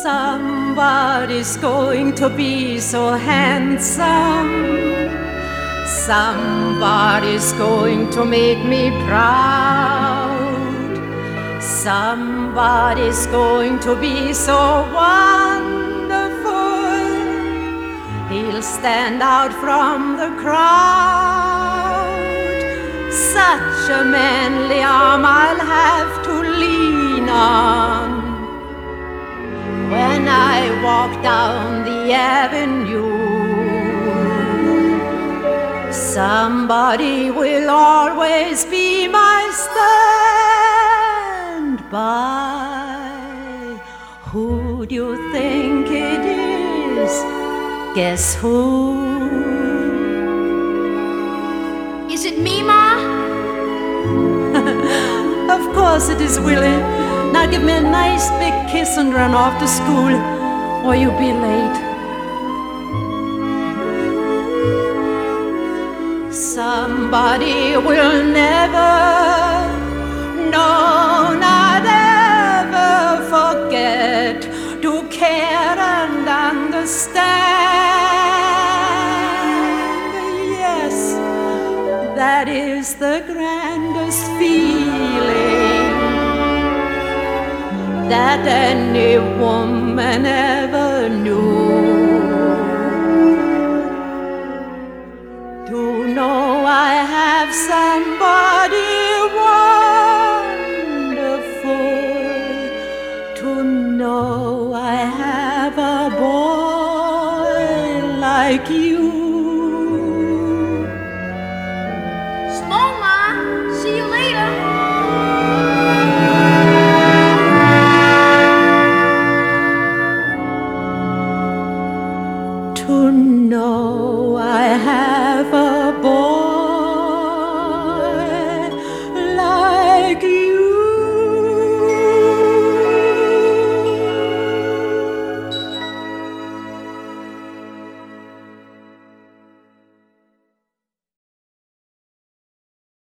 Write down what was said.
Somebody's going to be so handsome. Somebody's going to make me proud. Somebody's going to be so wonderful. He'll stand out from the crowd. Such a manly arm I'll have to lean on when I walk down the avenue. Somebody will always be my standby. Who do you think it is? Guess who? Is it me, Ma? Of course it is, Willie. Now give me a nice big kiss and run off to school, or you'll be late. Somebody will never, no, not ever forget to care and understand. Yes, that is the grandest feeling that any woman ever knew. To know I have somebody